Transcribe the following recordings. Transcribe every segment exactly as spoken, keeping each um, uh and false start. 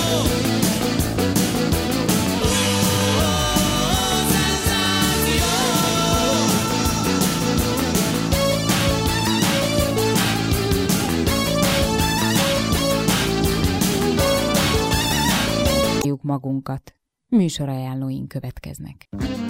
Magunkat. Műsorajánlóink következnek.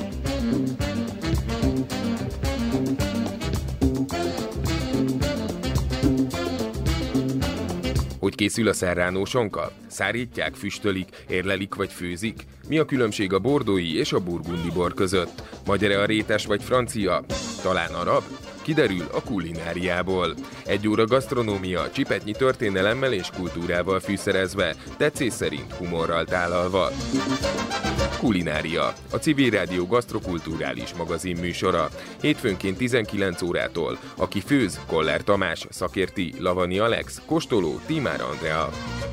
Hogy készül a serrano sonka? Szárítják, füstölik, érlelik vagy főzik? Mi a különbség a bordói és a burgundi bor között? Magyar-e a rétes vagy francia? Talán arab? Kiderül a kulináriából. Egy óra gasztronómia, csipetnyi történelemmel és kultúrával fűszerezve, tetszés szerint humorral tálalva. Kulinária, a Civil Rádió gasztrokulturális magazin műsora. Hétfőnként tizenkilenc órától. Aki főz, Koller Tamás, szakérti, Lavani Alex, kóstoló, Tímár Andrea.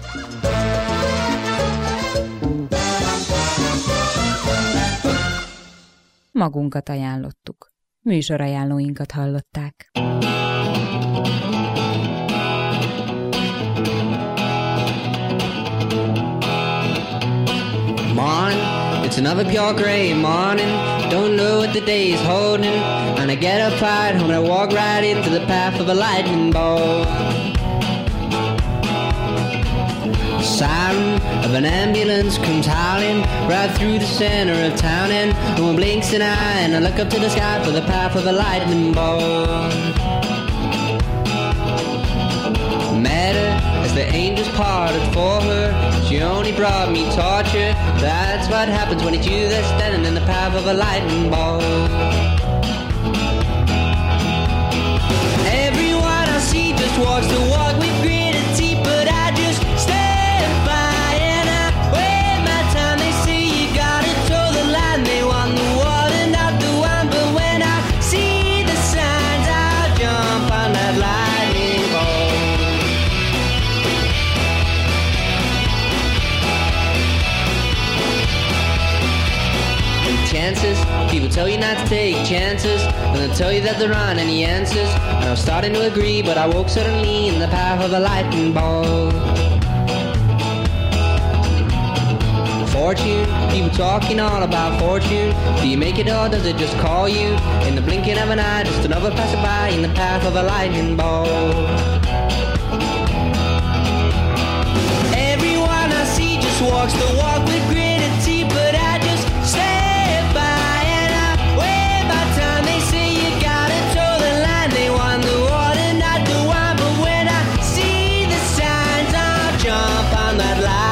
Magunkat ajánlottuk. Műsorajánlóinkat hallották. Morning, it's another pure gray morning. Don't know what the day is holding. And I get up right home and I walk right into the path of a lightning bolt. Siren of an ambulance comes howling right through the center of town, and no one blinks an eye, and I look up to the sky for the path of a lightning bolt. Met her as the angels parted for her. She only brought me torture. That's what happens when it's you that's standing in the path of a lightning bolt. Everyone I see just walks the walk with gritted teeth, but I just stand. Chances, people tell you not to take chances, and they'll tell you that there aren't any answers. And I was starting to agree, but I woke suddenly in the path of a lightning bolt. Fortune, people talking all about fortune. Do you make it or does it just call you? In the blinking of an eye, just another passerby in the path of a lightning bolt. Everyone I see just walks the walk.